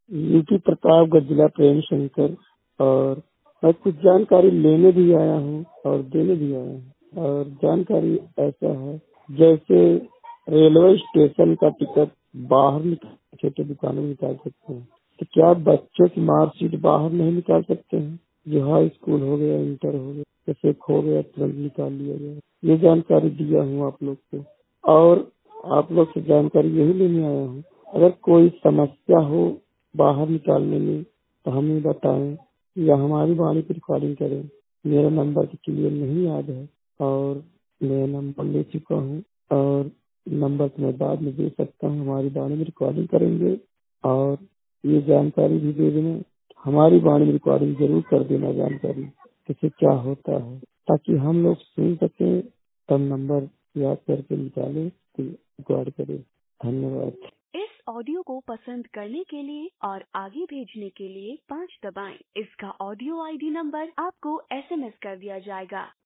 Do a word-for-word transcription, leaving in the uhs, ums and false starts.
UP Pratapgarh जिला प्रेम शंकर। और मैं कुछ जानकारी लेने भी आया हूँ और देने भी आया हूँ। और जानकारी ऐसा है, जैसे रेलवे स्टेशन का टिकट बाहर निकाल छोटे दुकानों में निकाल सकते हैं, तो क्या बच्चों की मार्कशीट बाहर नहीं निकाल सकते हैं? जो हाई स्कूल हो गया, इंटर हो गया, जैसे खो गया तुरंत निकाल लिया गया। ये जानकारी दिया हूँ आप लोग को, और आप लोग से जानकारी यही लेने आया हूँ। अगर कोई समस्या हो बाहर निकालने में तो हमें बताएं या हमारी वाणी की रिकॉर्डिंग करें। मेरा नंबर तो क्लियर नहीं याद है, और मैं नंबर ले चुका हूँ, और नंबर तो मैं बाद में दे सकता हूँ। हमारी वाणी में रिकॉर्डिंग करेंगे और ये जानकारी भी दे देना। हमारी वाणी में रिकॉर्डिंग जरूर कर देना जानकारी कैसे क्या होता है, ताकि हम लोग सुन सकें, तब नंबर याद करके निकाले तो रिकॉर्ड करें। धन्यवाद। इस ऑडियो को पसंद करने के लिए और आगे भेजने के लिए पाँच दबाएं। इसका ऑडियो आईडी नंबर आपको एसएमएस कर दिया जाएगा।